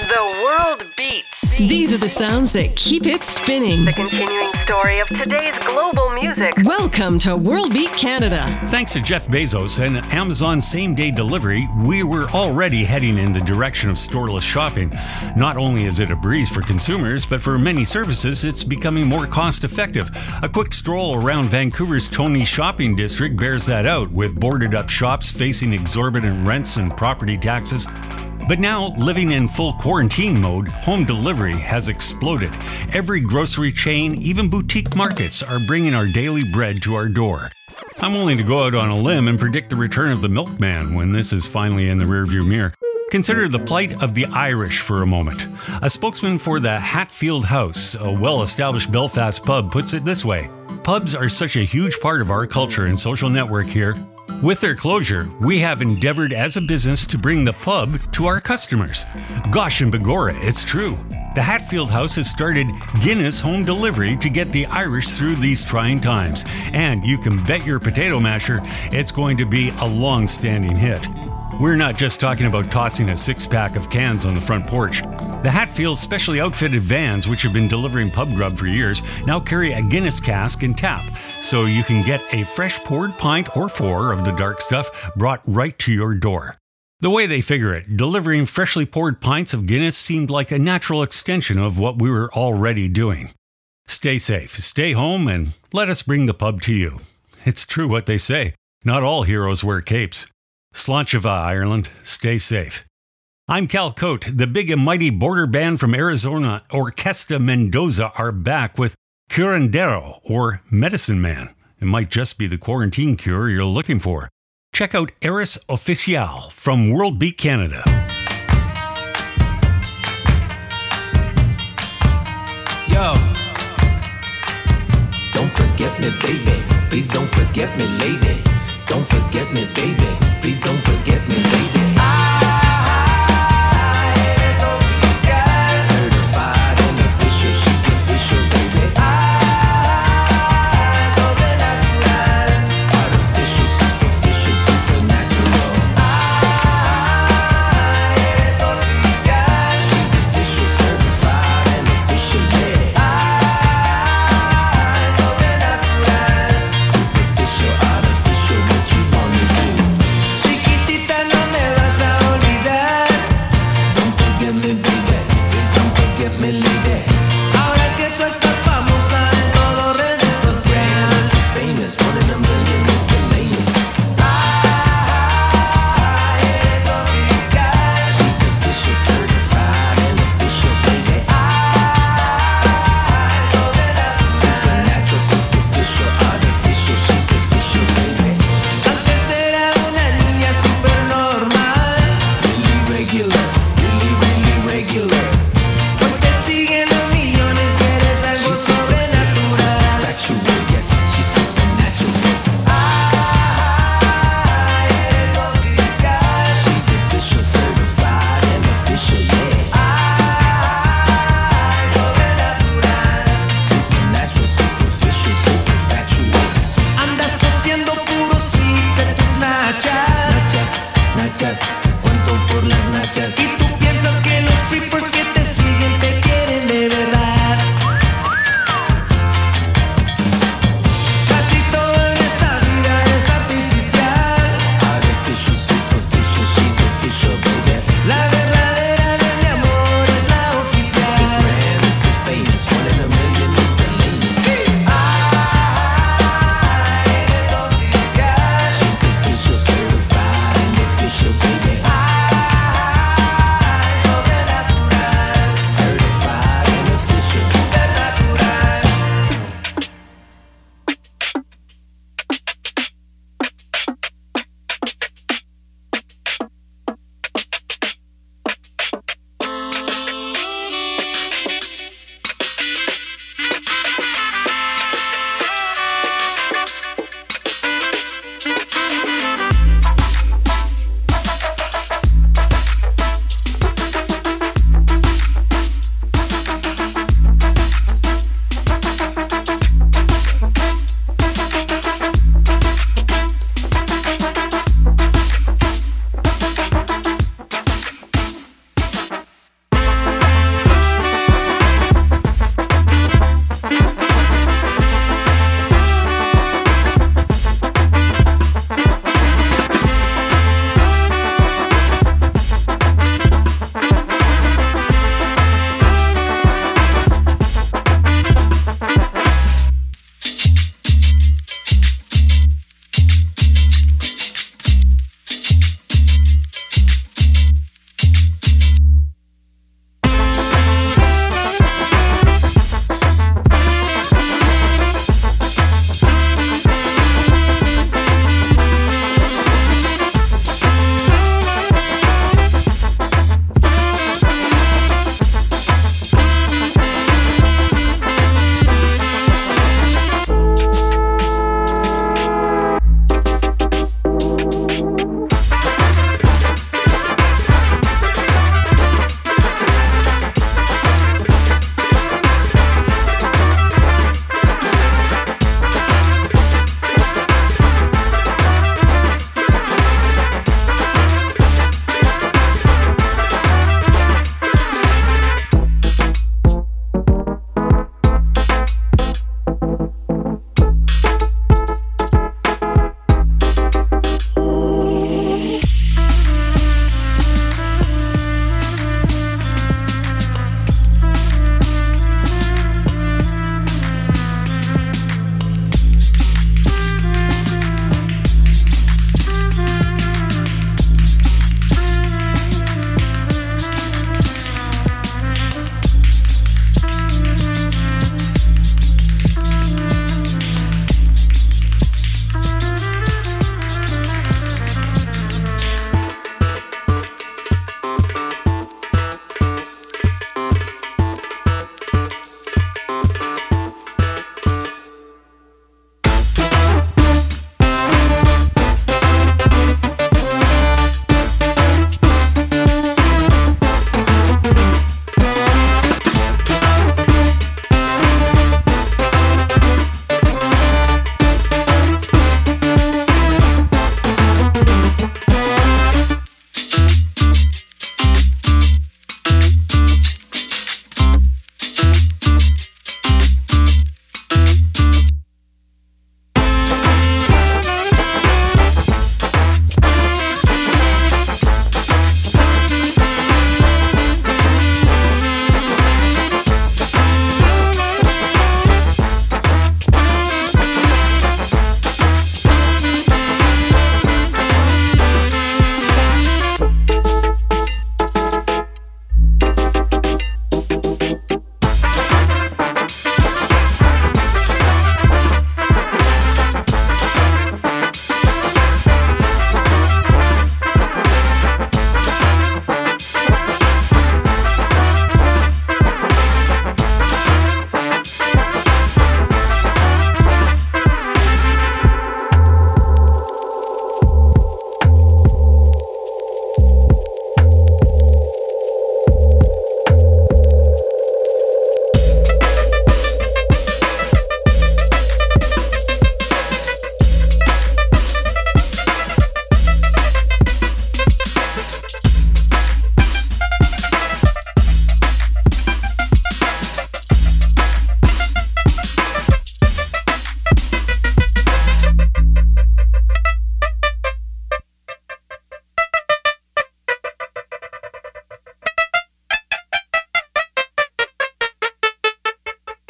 The world beats. These are the sounds that keep it spinning. The continuing story of today's global music. Welcome to World Beat Canada. Thanks to Jeff Bezos and Amazon same-day delivery, we were already heading in the direction of storeless shopping. Not only is it a breeze for consumers, but for many services, it's becoming more cost-effective. A quick stroll around Vancouver's Tony shopping district bears that out, with boarded-up shops facing exorbitant rents and property taxes. But now, living in full quarantine mode, home delivery has exploded. Every grocery chain, even boutique markets, are bringing our daily bread to our door. I'm willing to go out on a limb and predict the return of the milkman when this is finally in the rearview mirror. Consider the plight of the Irish for a moment. A spokesman for the Hatfield House, a well-established Belfast pub, puts it this way: "Pubs are such a huge part of our culture and social network here. With their closure, we have endeavored as a business to bring the pub to our customers." Gosh and begorra, it's true. The Hatfield House has started Guinness home delivery to get the Irish through these trying times. And you can bet your potato masher it's going to be a long-standing hit. We're not just talking about tossing a six-pack of cans on the front porch. The Hatfield specially outfitted vans, which have been delivering pub grub for years, now carry a Guinness cask and tap, so you can get a fresh poured pint or four of the dark stuff brought right to your door. The way they figure it, delivering freshly poured pints of Guinness seemed like a natural extension of what we were already doing. Stay safe, stay home, and let us bring the pub to you. It's true what they say. Not all heroes wear capes. Sláinte Ireland, stay safe. I'm Cal Cote. The big and mighty border band from Arizona, Orquesta Mendoza, are back with Curandero, or Medicine Man. It might just be the quarantine cure you're looking for. Check out Eris Oficial from World Beat Canada. Yo, don't forget me, baby. Please don't forget me, lady. Don't forget me, baby. Please don't forget me, lady. Certified and official, she's official, baby. Supernatural, artificial, superficial, supernatural. She's official, certified and official, yeah. Supernatural, superficial, artificial, what you wanna do? Chiquitita, no me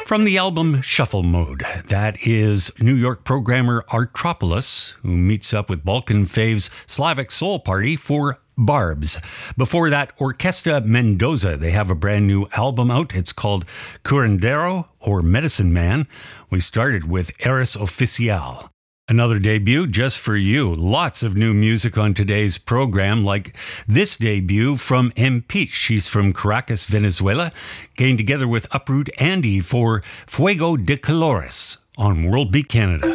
From the album Shuffle Mode, that is New York programmer Artropolis, who meets up with Balkan faves Slavic Soul Party for Barbs. Before that, Orquesta Mendoza. They have a brand new album out. It's called Curandero, or Medicine Man. We started with Eres Oficial. Another debut just for you. Lots of new music on today's program, like this debut from Empeach. She's from Caracas, Venezuela, getting together with Uproot Andy for Fuego de Colores on World Beat Canada.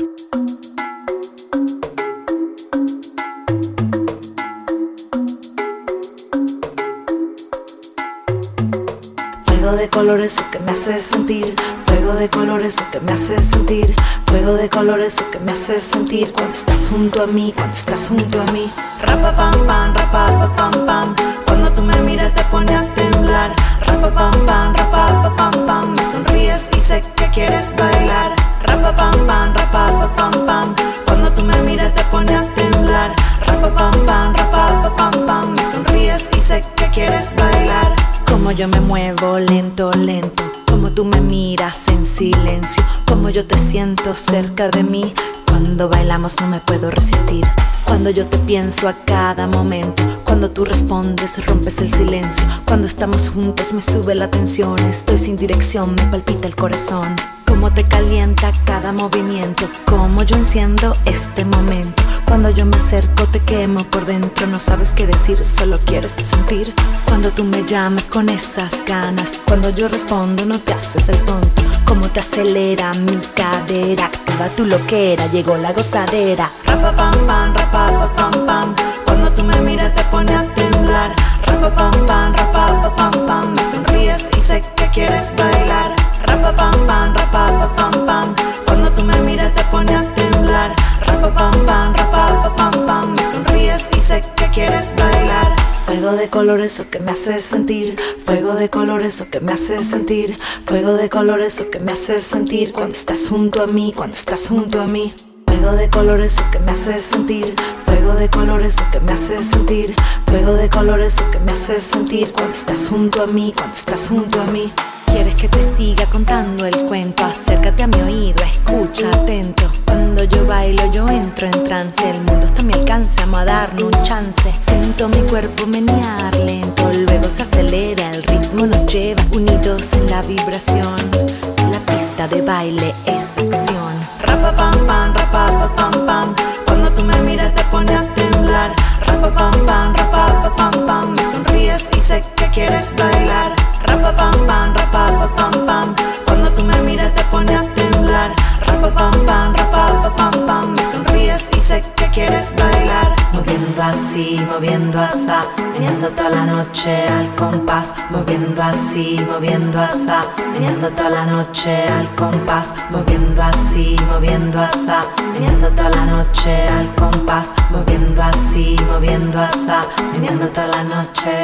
Fuego de colores, eso que me hace sentir. Fuego de colores, eso que me hace sentir. Fuego de colores, eso que me hace sentir. Cuando estás junto a mí, cuando estás junto a mí. Rapa pam pam, rapa pam pam. Cuando tú me miras te pone a temblar. Rapa pam pam, rapa pam pam. Me sonríes y sé que quieres bailar. Rapa pam pam, rapa pam pam. Cuando tú me miras te pone a temblar. Rapa pam pam, rapa pam pam. Me sonríes y sé que quieres bailar. Como yo me muevo lento, lento. Como tú me miras en silencio. Como yo te siento cerca de mí. Cuando bailamos no me puedo resistir. Cuando yo te pienso a cada momento. Cuando tú respondes rompes el silencio. Cuando estamos juntos me sube la tensión. Estoy sin dirección, me palpita el corazón. Cómo te calienta cada movimiento. Cómo yo enciendo este momento. Cuando yo me acerco te quemo por dentro. No sabes qué decir, solo quieres sentir. Cuando tú me llamas con esas ganas. Cuando yo respondo no te haces el tonto. Cómo te acelera mi cadera. Activa tu loquera, llegó la gozadera. Rapa pam pam, rapa pam pam. Cuando tú me miras te pone a temblar. Rapa pam pam, rapa pam pam. Me sonríes y sé que quieres bailar. Rapa pam pam, rapa pam pam. Cuando tú me miras te pone a temblar. Rapa pam pam, rapa pam pam. Me sonríes y sé que quieres bailar. Fuego de colores, eso que me hace sentir. Fuego de colores, eso que me hace sentir. Fuego de colores, eso que me hace sentir. Cuando estás junto a mí, cuando estás junto a mí. Fuego de colores, eso que me hace sentir. Fuego de colores, eso que me hace sentir. Fuego de colores, eso que me hace sentir. Cuando estás junto a mí, cuando estás junto a mí. ¿Quieres que te siga contando el cuento? Acércate a mi oído, escucha atento. Cuando yo bailo yo entro en trance. El mundo está a mi alcance, vamos a darnos un chance. Siento mi cuerpo menear lento. Luego se acelera, el ritmo nos lleva unidos en la vibración. La pista de baile es acción. Rapa pam pam, rapa pam pam. Cuando tú me miras te pone a temblar. Rapa pam pam, rapa pam pam. Me sonríes y sé que quieres bailar. Rapa pam pam, rapa pam pam. Cuando tú me miras te pone a temblar. Rapa pam pam, rapa pam pam. Me sonríes y sé que quieres bailar. Moviendo así, moviendo asá. Meneando toda la noche al compás. Moviendo así, moviendo asá. Meneando toda la noche al compás. Moviendo así, moviendo asá. Meneando toda la noche al compás. Moviendo así, moviendo asá. Meneando toda la noche.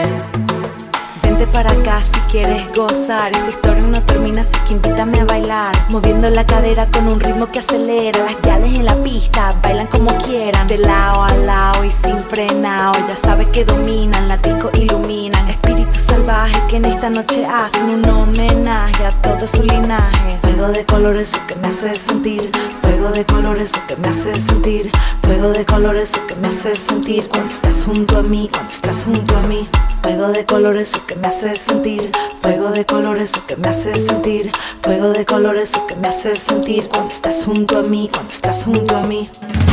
Vente para acá si quieres gozar. Esta historia no termina, así que invítame a bailar. Moviendo la cadera con un ritmo que acelera. Las gales en la pista bailan como quieran. De lado a lado y sin frenado. Ya sabes que dominan, la disco iluminan. Espíritus salvajes que en esta noche hacen un homenaje a todo su linaje. Fuego de colores, eso que me hace sentir. Fuego de colores, eso que me hace sentir. Fuego de colores, eso que me hace sentir. Cuando estás junto a mí, cuando estás junto a mí. Fuego de colores, eso que me hace sentir. Fuego de colores, eso que me hace sentir. Fuego de colores, eso que me hace sentir. Cuando estás junto a mí, cuando estás junto a mí.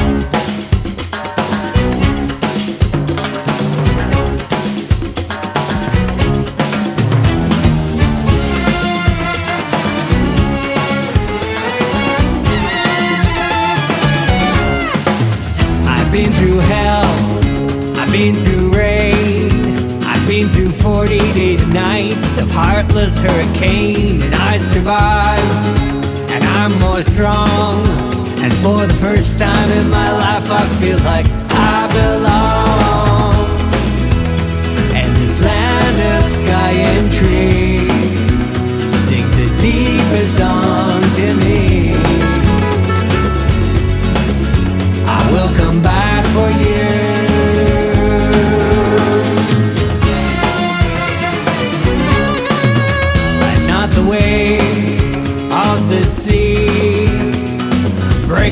I've been through hell, I've been through rain, I've been through 40 days and nights of heartless hurricane, and I survived, and I'm more strong, and for the first time in my life I feel like I belong. And this land of sky and tree sings the deepest song to me. I will come back for you. But not the waves, all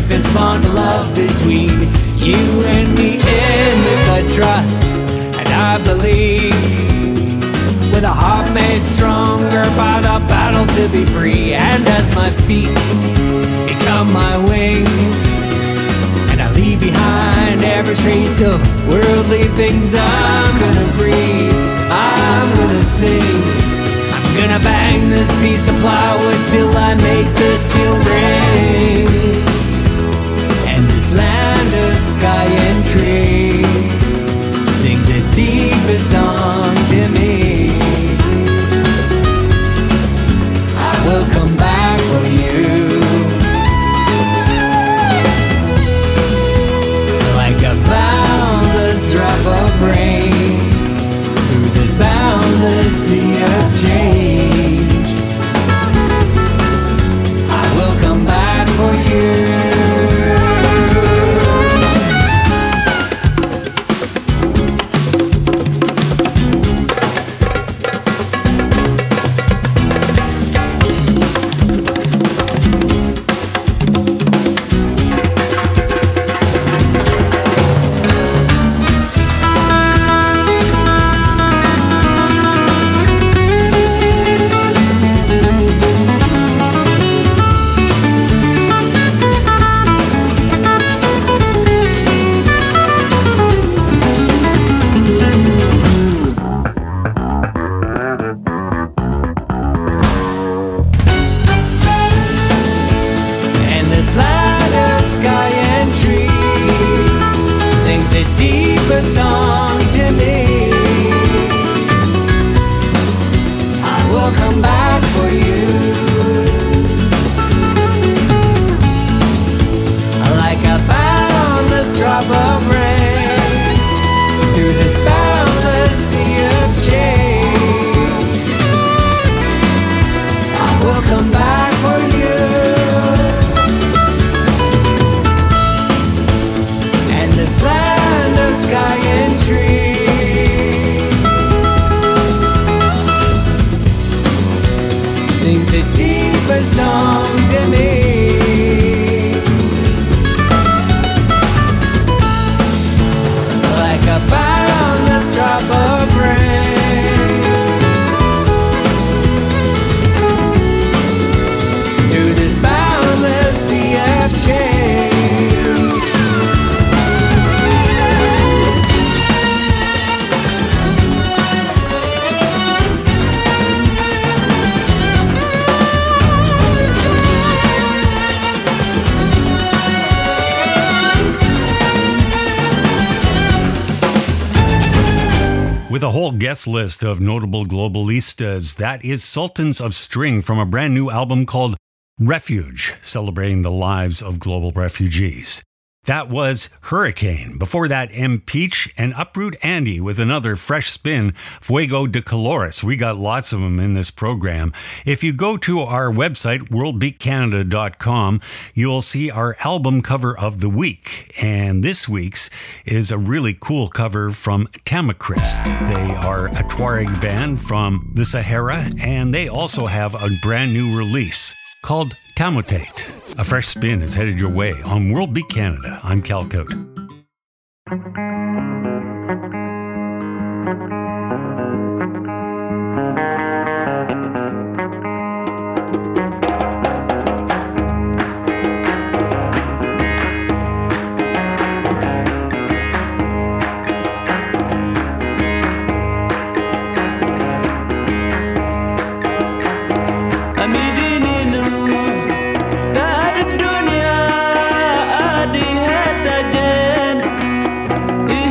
break this bond of love between you and me. In this I trust and I believe, with a heart made stronger by the battle to be free. And as my feet become my wings, and I leave behind every trace of worldly things, I'm gonna breathe, I'm gonna sing, I'm gonna bang this piece of plywood till I make the steel ring. And this land of sky and tree sings a deeper song to me. I will come back for you, like a boundless drop of rain through this boundless sea of change. I will come back for you. With a whole guest list of notable globalistas, that is Sultans of String from a brand new album called Refuge, celebrating the lives of global refugees. That was Hurricane. Before that, M-Peach and Uproot Andy with another fresh spin, Fuego de Colores. We got lots of them in this program. If you go to our website, worldbeatcanada.com, you'll see our album cover of the week. And this week's is a really cool cover from Tamakrist. They are a Tuareg band from the Sahara, and they also have a brand new release called Tamutate. A fresh spin is headed your way on World Beat Canada. I'm Cal Cote. Dunia di hata jen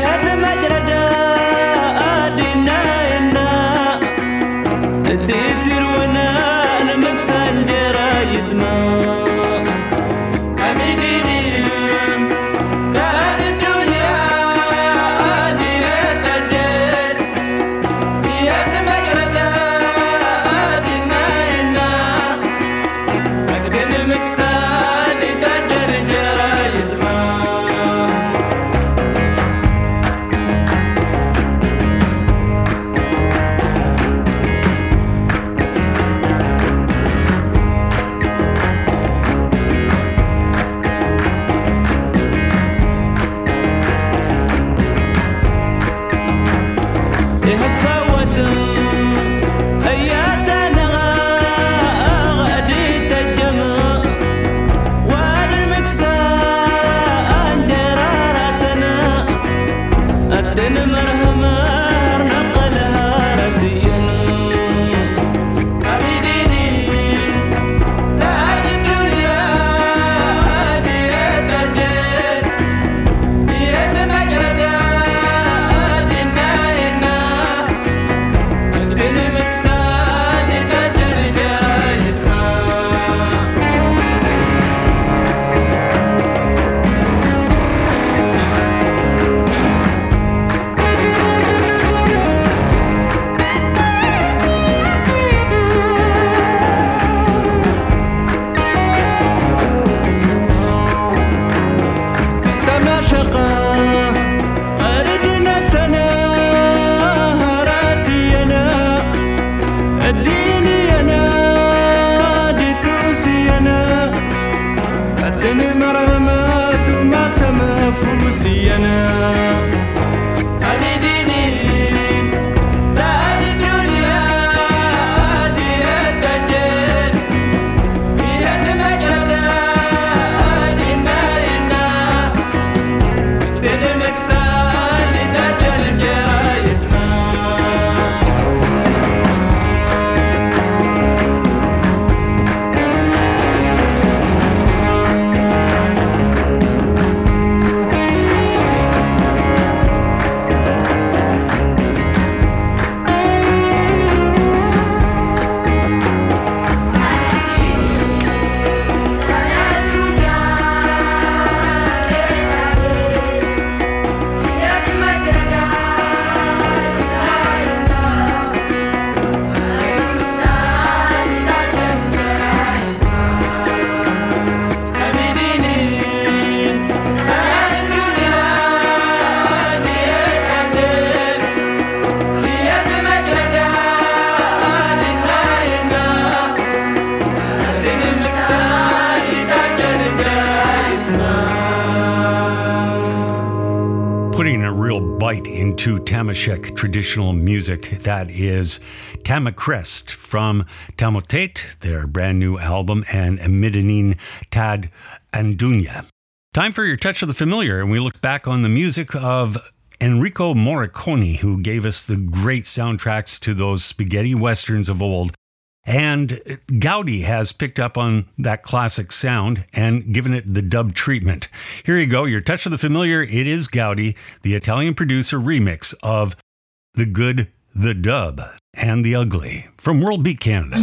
Into Tamashek traditional music. That is Tamakrest from Tamotet, their brand new album, and Midinin Tad Andunya. Time for your Touch of the Familiar, and we look back on the music of Enrico Morricone, who gave us the great soundtracks to those spaghetti westerns of old. And Gaudi has picked up on that classic sound and given it the dub treatment. Here you go, your Touch of the Familiar. It is Gaudi, the Italian producer remix of The Good, the Dub, and the Ugly from World Beat Canada.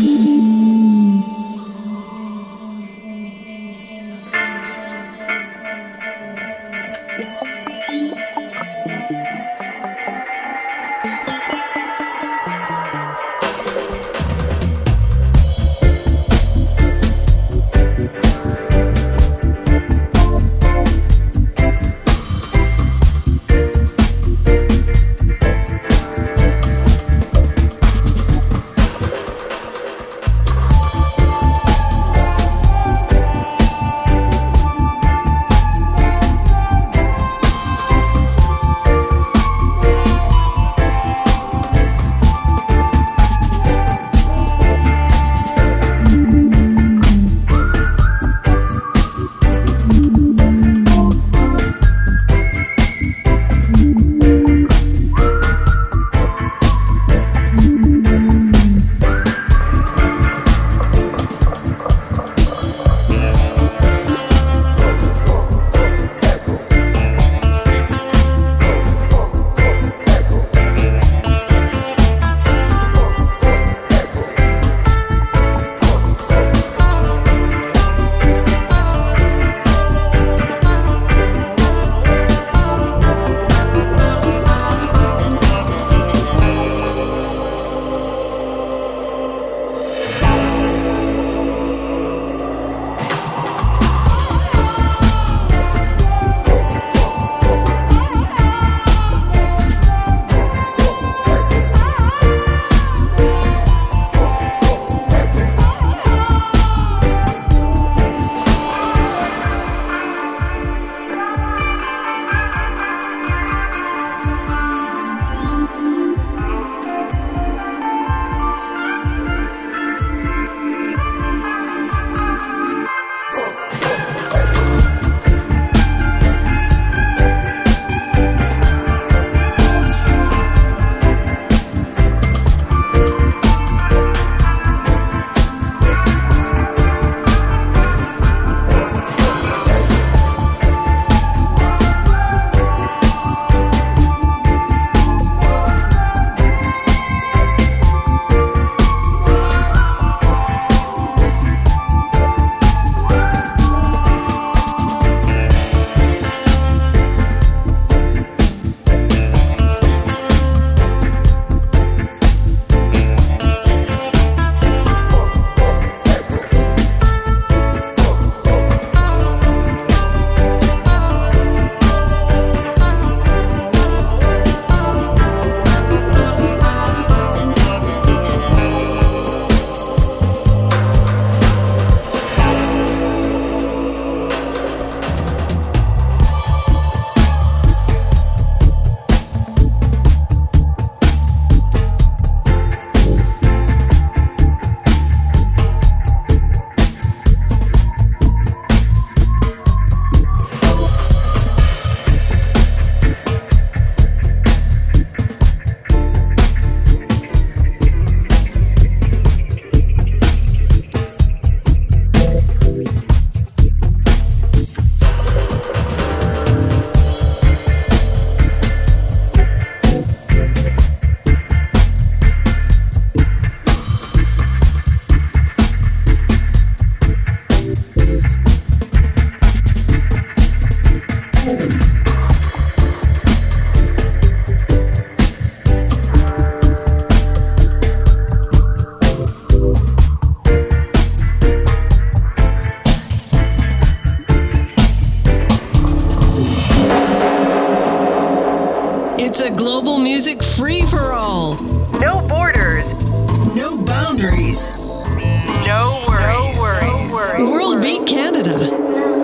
boundaries. No worries. No worries. No worries. World Beat Canada.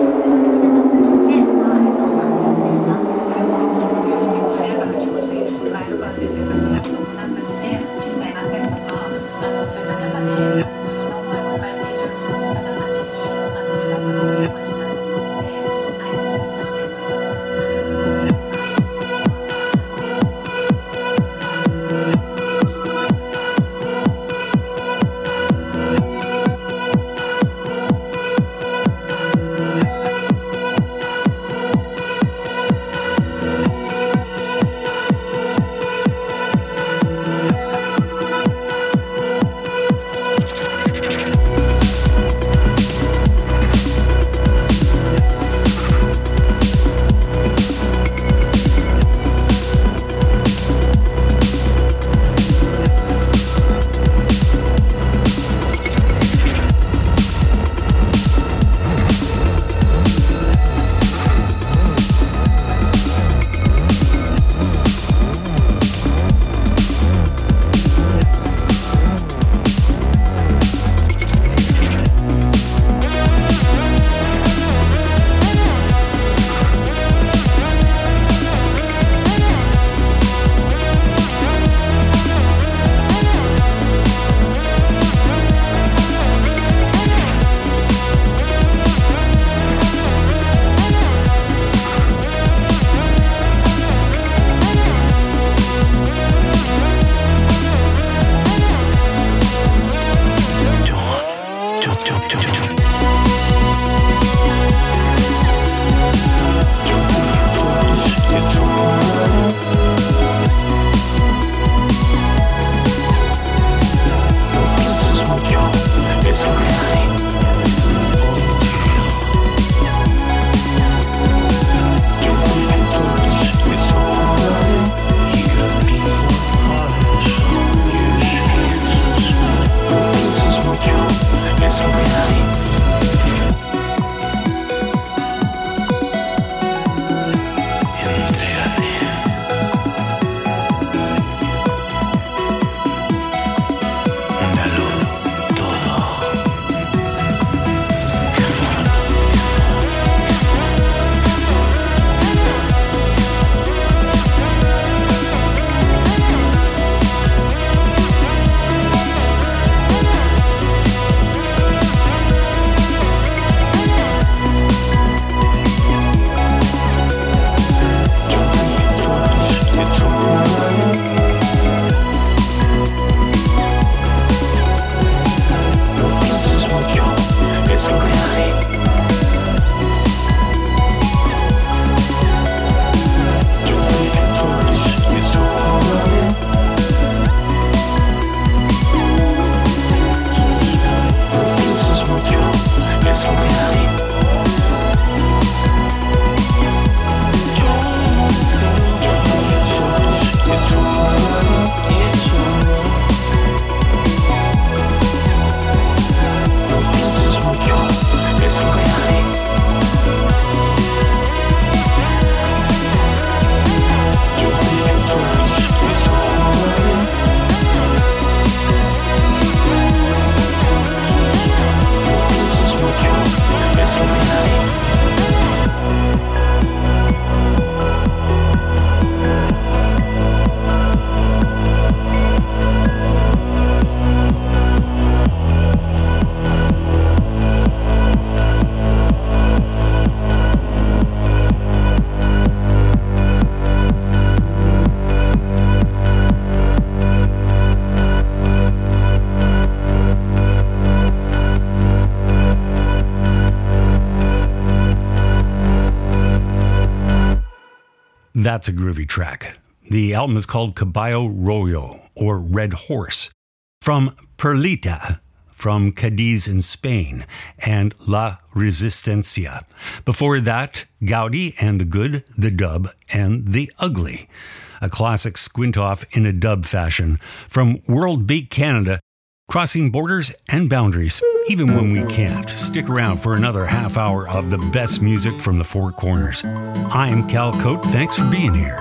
That's a groovy track. The album is called Caballo Rojo, or Red Horse, from Perlita, from Cadiz in Spain, and La Resistencia. Before that, Gaudi and the Good, the Dub, and the Ugly. A classic squint-off in a dub fashion from World Beat Canada, crossing borders and boundaries, even when we can't. Stick around for another half hour of the best music from the Four Corners. I'm Cal Cote. Thanks for being here.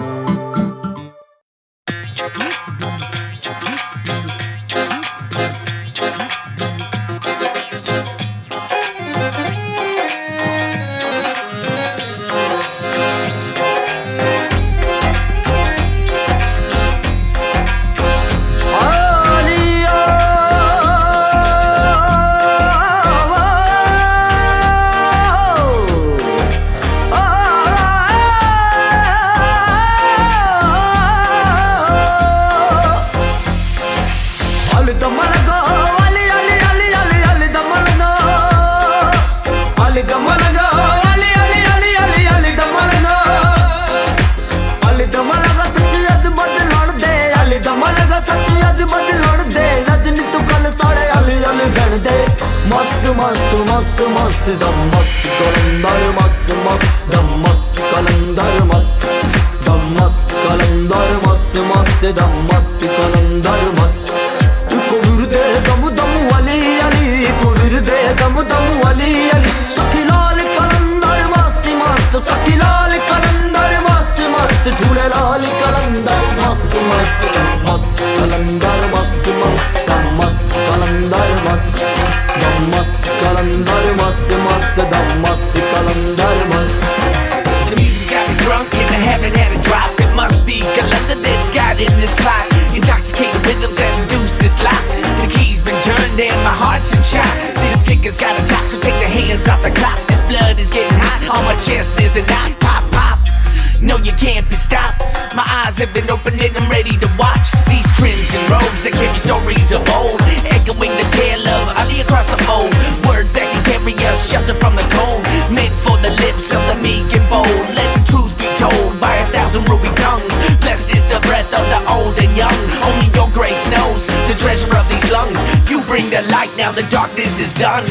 दम लगा अली अली अली अली अली दम लगा अली दम लगा अली अली अली अली अली दम लगा अली दम लगा सच्ची याद बदलण दे अली दम लगा सच्ची याद बदलण दे रजनी तू कल साड़े अली अली गण दे मस्त मस्त मस्त मस्त दम मस्त कलंदर मस्त मस्त दम मस्त कलंदर मस्त दम मस्त कलंदर मस्त मस्त दम मस्त कलंदर मस्त को विरदे दम दम अली अली को विरदे दम दम अली अली सखी लाल कलंदर मस्त मस्त सखी लाल कलंदर मस्त मस्त झूले लाल कलंदर मस्त मस्त दम मस्त कलंदर मस्त मस्त दम मस्त कलंदर मस्त दम मस्त कलंदर मस्त मस्त दम मस्त कलंदर मस्त The music's got me drunk and I haven't had a drop. It must be Kalanda that's got in this plot. Intoxicated rhythms that seduce this lot. The key's been turned and my heart's in shock. This ticker's got a talk, so take the hands off the clock. This blood is getting hot on my chest. There's a knot, pop, pop. No, you can't be stopped. My eyes have been opened and I'm ready to watch these crimson robes that carry stories of old, echoing the tale of Ali across the fold. Words that can carry us shelter from the cold, meant for the lips of the meek and bold. Let the truth be told by 1,000 ruby tongues. Blessed is the breath of the old and young. Only your grace knows the treasure of these lungs. You bring the light, now the darkness is done.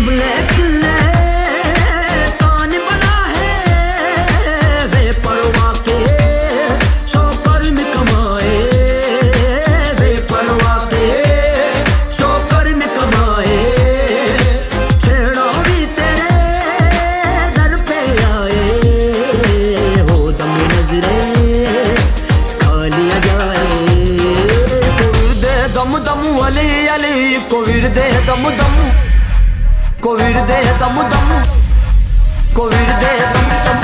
परवा के सो कर्म कमाए वे परवा के सो कर्म कमाए छेड़ा भी तेरे दर पे आए हो दम नजरे खा लिया जाए कोविर दे दम दम अली अली कोविर दे दम दम कोविर दे दम दम कोविर दे दम दम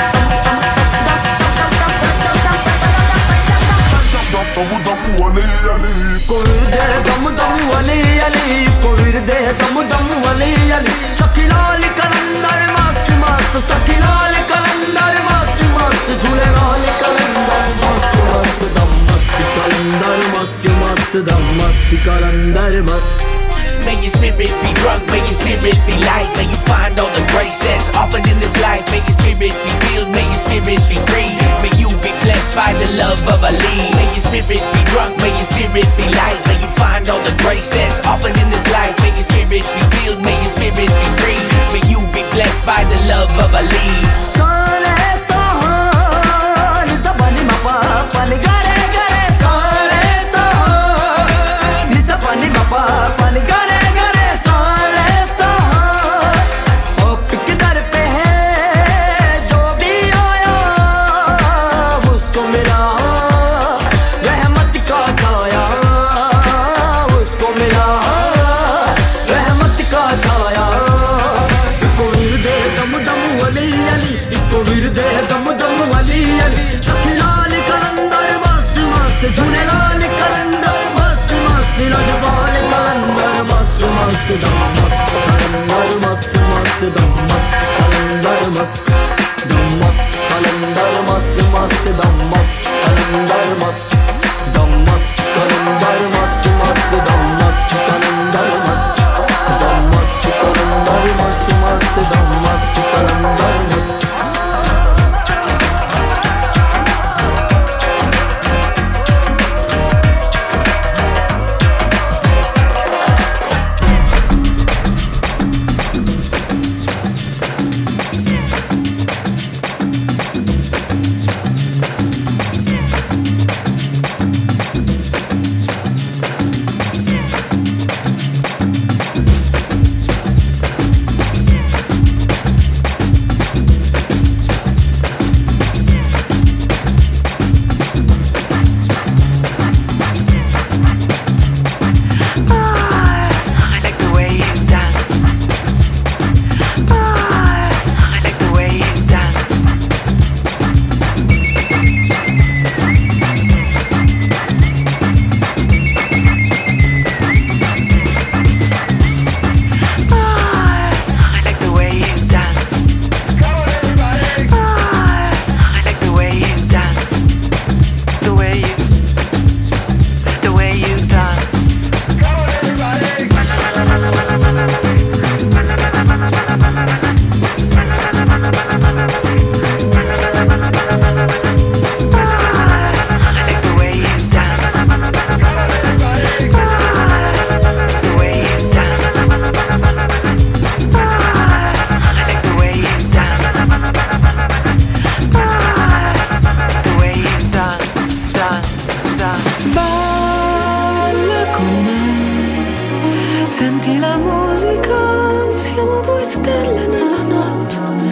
कोविर दे दम दम अली अली कोविर दे दम दम अली अली सखी लाल कलंदर मस्त मस्त सखी लाल कलंदर मस्त मस्त झूले लाल कलंदर मस्त मस्त दम मस्त कलंदर मस्त मस्त दम मस्त कलंदर मस्त May your spirit be drunk, may your spirit be light. May you find all the grace that's offered in this life. May your spirit be filled, may your spirit be free. May you be blessed by the love of Ali. May your spirit be drunk, may your spirit be light. May you find all the grace that's offered in this life. May your spirit be filled, may your spirit be free. May you be blessed by the love of Ali. Sole sohan sabani mapa pani gare gare sole sohan nisapani mapa pani gare झूले लाल कलंदर मस्त मस्त लाजवाब कलंदर मस्त मस्त दम मस्त कलंदर मस्त मस्त दम मस्त कलंदर मस्त दम मस्त कलंदर मस्त मस्त दम मस्त कलंदर मस्त दम मस्त कलंदर मस्त मस्त दम मस्त कलंदर मस्त दम मस्त कलंदर मस्त मस्त दम मस्त कलंदर मस्त Senti la musica, siamo due stelle nella notte.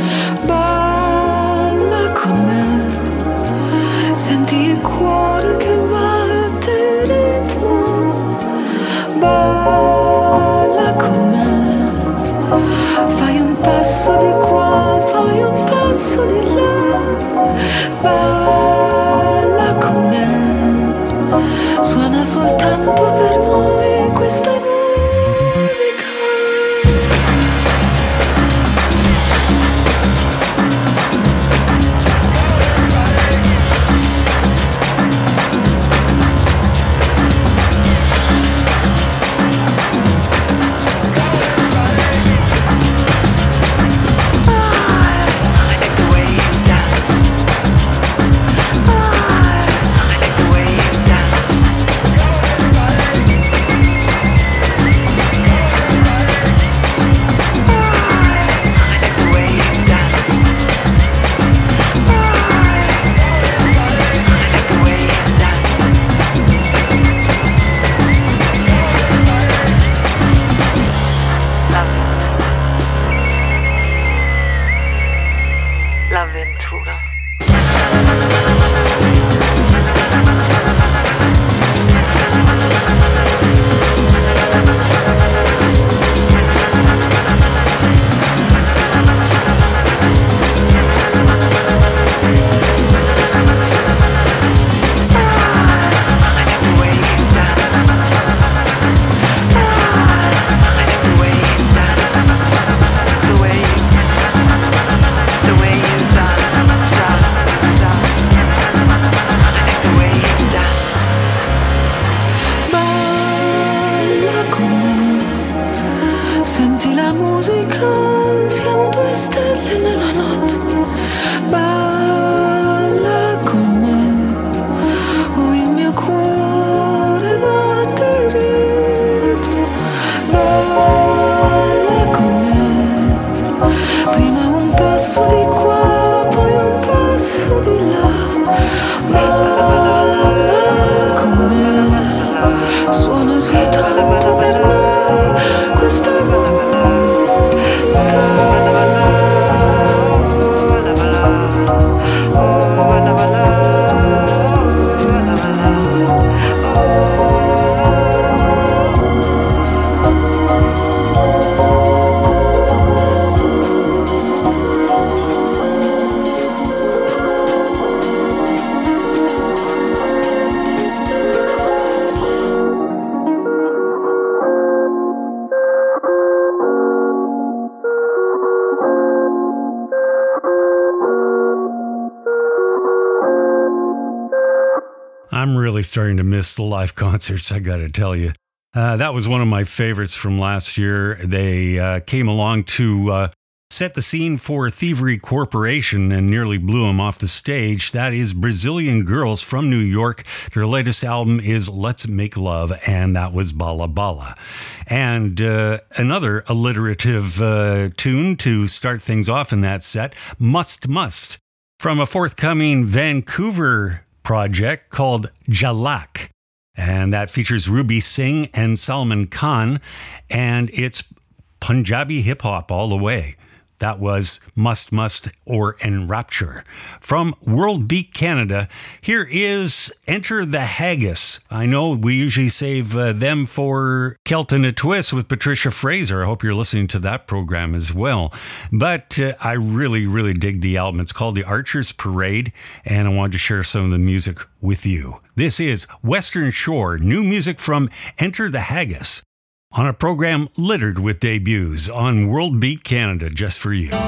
Balla con me, senti il cuore che batte il ritmo. Balla con me, fai un passo di qua, poi un passo di là. Balla con me, suona soltanto per noi questa musica. I'm really starting to miss the live concerts, I gotta tell you. That was one of my favorites from last year. They came along to set the scene for Thievery Corporation and nearly blew them off the stage. That is Brazilian Girls from New York. Their latest album is Let's Make Love, and that was Bala Bala. And another alliterative tune to start things off in that set, Must Must, from a forthcoming Vancouver project called Jalak. And that features Ruby Singh and Salman Khan, and it's Punjabi hip-hop all the way. That was Must Must or Enrapture. From World Beat Canada, here is Enter the Haggis. I know we usually save them for Kelton a Twist with Patricia Fraser. I hope you're listening to that program as well. But I really, really dig the album. It's called The Archer's Parade, and I wanted to share some of the music with you. This is Western Shore, new music from Enter the Haggis, on a program littered with debuts on World Beat Canada, just for you.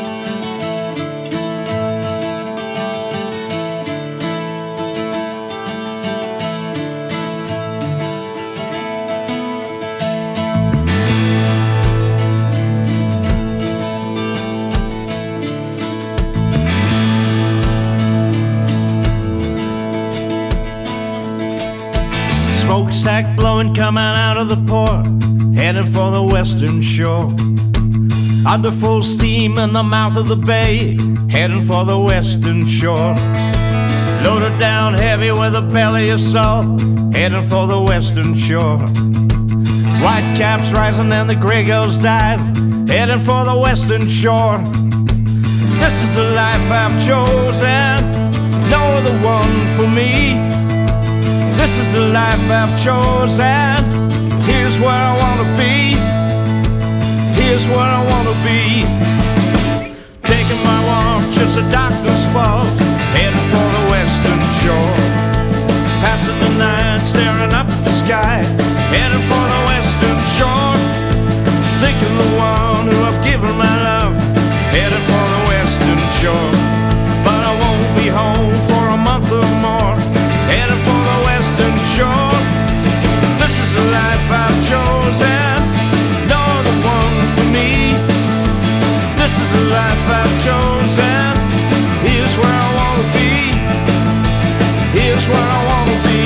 Smokestack blowing, coming out of the port, heading for the western shore. Under full steam in the mouth of the bay, heading for the western shore. Loaded down heavy with a belly of salt, heading for the western shore. White caps rising and the gray girls dive, heading for the western shore. This is the life I've chosen, no other one for me. This is the life I've chosen, here's where I wanna be. Here's where I wanna be. Taking my walk, just a darkness fog, heading for the western shore. Passing the night, staring up at the sky, heading for the western shore. Thinking the one who I've given my love, heading for the western shore. But I won't be home for a month or more, heading for the western shore. This is the life I've chosen, no other one for me. This is the life I've chosen, here's where I wanna be. Here's where I wanna be.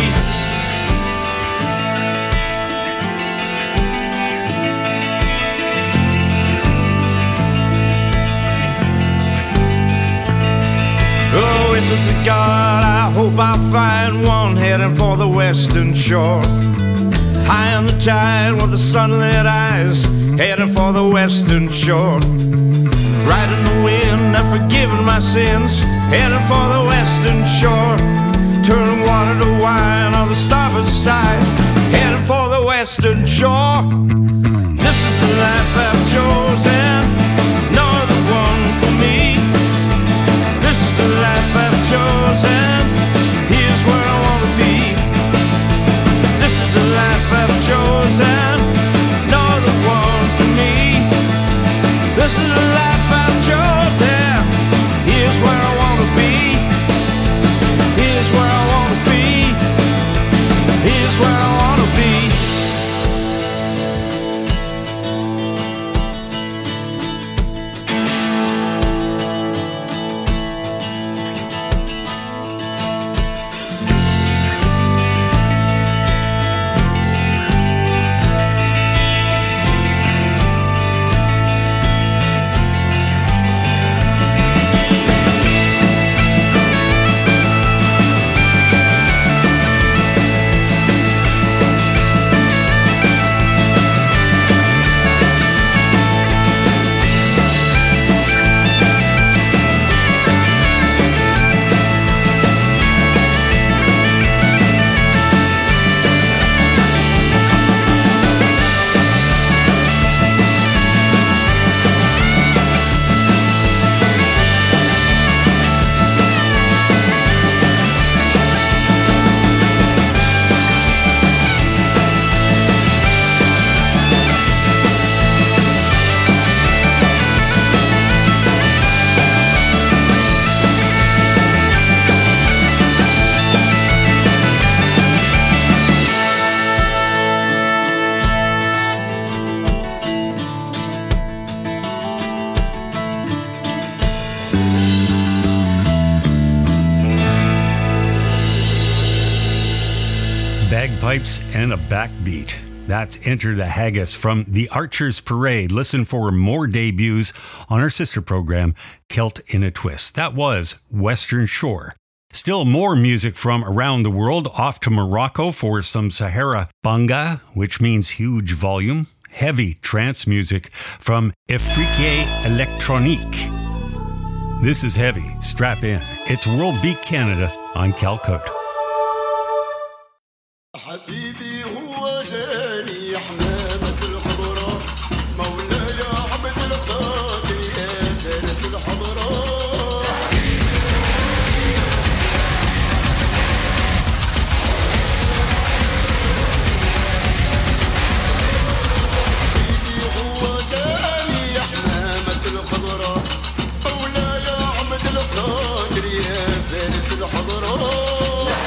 Oh, if there's a God, I hope I find one, heading for the western shore. High on the tide with the sunlit eyes, heading for the western shore. Riding the wind and forgiving my sins, heading for the western shore. Turning water to wine on the starboard side, heading for the western shore. This is the life I've chosen, no other one for me. This is the life I've chosen, here's where I wanna be. This is the life I've chosen, no other one for me. This is the life I've chosen, here's where I wanna be. Here's where I wanna be. Here's where I wanna be. Bagpipes and a backbeat. That's Enter the Haggis from the Archers Parade. Listen for more debuts on our sister program, Celt in a Twist. That was Western Shore. Still more music from around the world. Off to Morocco for some Sahara Banga, which means huge volume. Heavy trance music from Afrique Electronique. This is heavy. Strap in. It's World Beat Canada on Calcutta. حبيبي هو جاني حمامة الخضرة مولاي عبد القادر يا فارس الحضرة حبيبي هو جاني حمامة الخضرة مولاي عبد القادر يا فارس الحضرة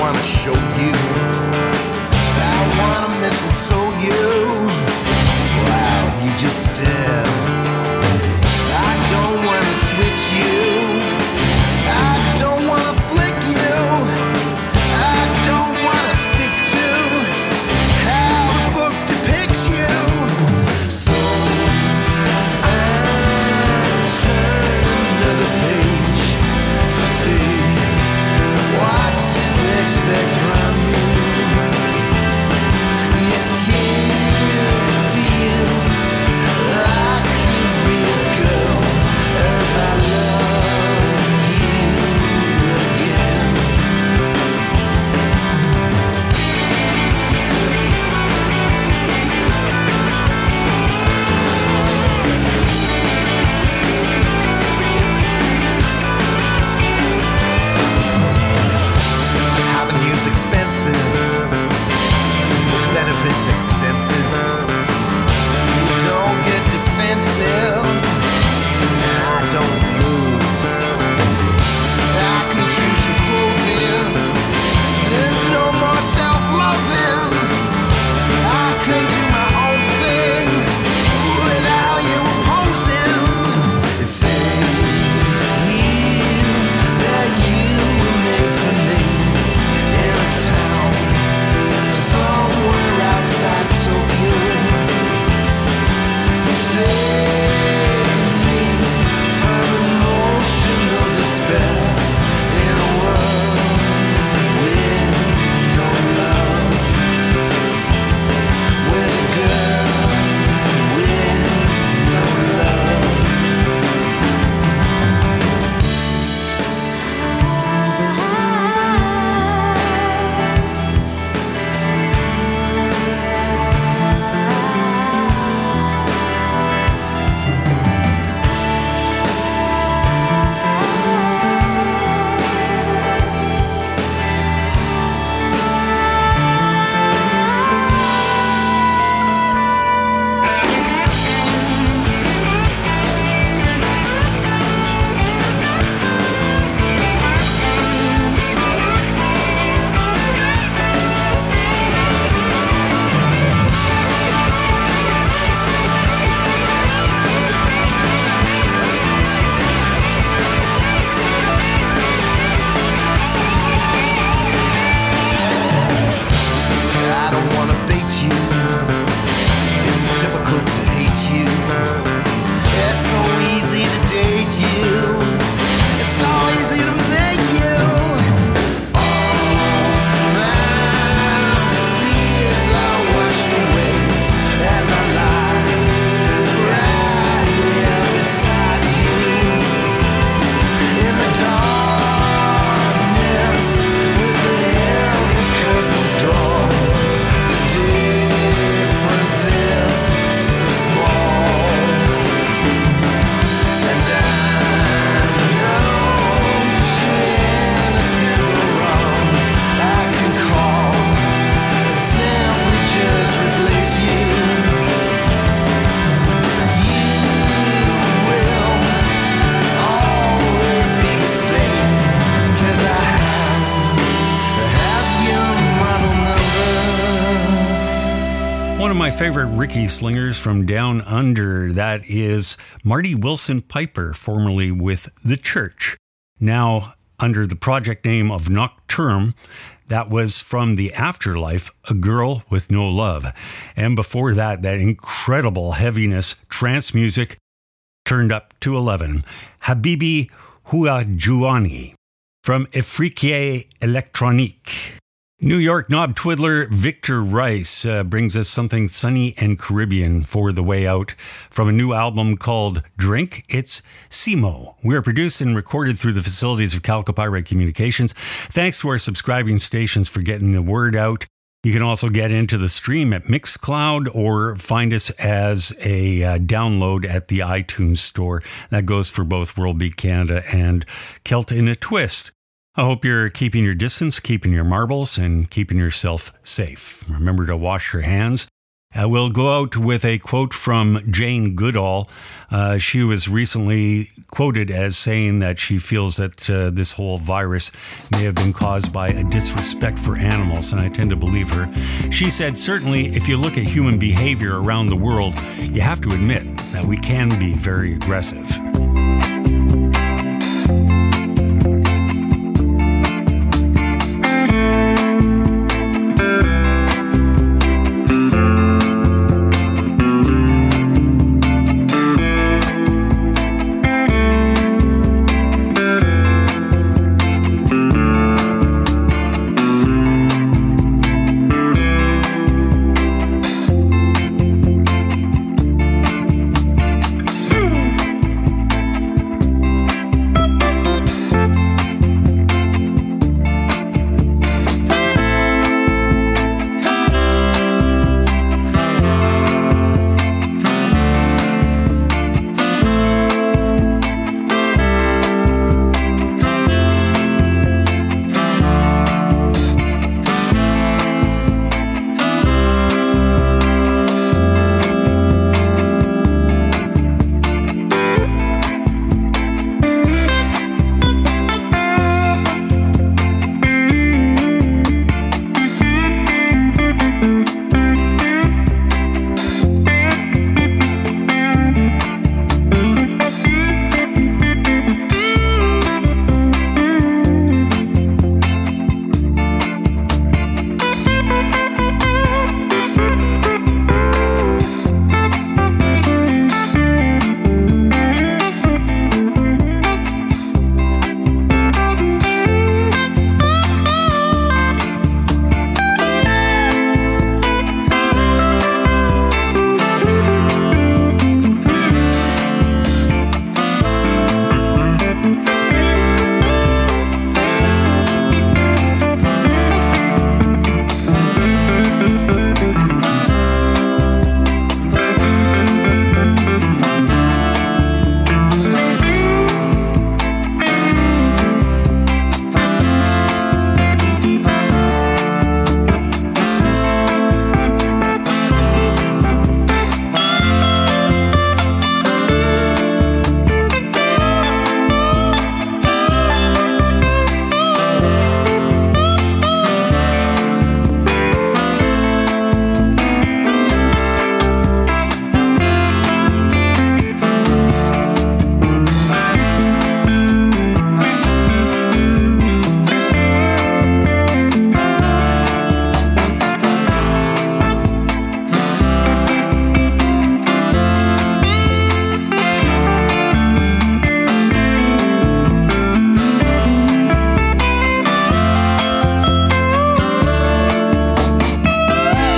wanna show you. I wanna mistletoe you. Wow, you just stare. I don't wanna switch you. I don't wanna flick you. I don't wanna stick to how the book depicts you. So I'm turning another page to see what to expect from you. Your skin feels like a real girl as I love you again. Having you's expensive, the benefits extensive. You don't get defensive, and I don't lose. I can choose your clothing. There's no more self-loathing. I can do my own thing without you opposing. It says here that you were made for me in a town somewhere outside Tokyo. You saved me from emotional despair in a world with no love, with a girl with no love. I don't wanna bait you. It's difficult to hate you. It's so easy to date you. It's so easy to make you. All my fears are washed away as I lie right here beside you in the darkness with the heavy curtains drawn. The difference is so small, and I know should anything go wrong, I can call and simply just replace you. You will always be the same, 'cause I have your model number. One of my favorite Ricky Slingers from Down Under, that is Marty Wilson Piper, formerly with The Church, now under the project name of Nocturne. That was from the Afterlife, A Girl with No Love. And before that, that incredible heaviness, trance music, turned up to 11. Habibi Houajouani from Afrique Electronique. New York knob twiddler Victor Rice brings us something sunny and Caribbean for the way out from a new album called Drink. It's Simo. We are produced and recorded through the facilities of Calcopyrite Communications. Thanks to our subscribing stations for getting the word out. You can also get into the stream at Mixcloud or find us as a download at the iTunes store. That goes for both World Beat Canada and Celt in a Twist. I hope you're keeping your distance, keeping your marbles, and keeping yourself safe. Remember to wash your hands We'll go out with a quote from Jane Goodall. She was recently quoted as saying that she feels that this whole virus may have been caused by a disrespect for animals, and I tend to believe her. She said, certainly, if you look at human behavior around the world, you have to admit that we can be very aggressive.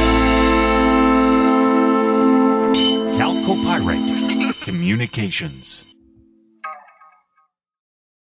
Communications.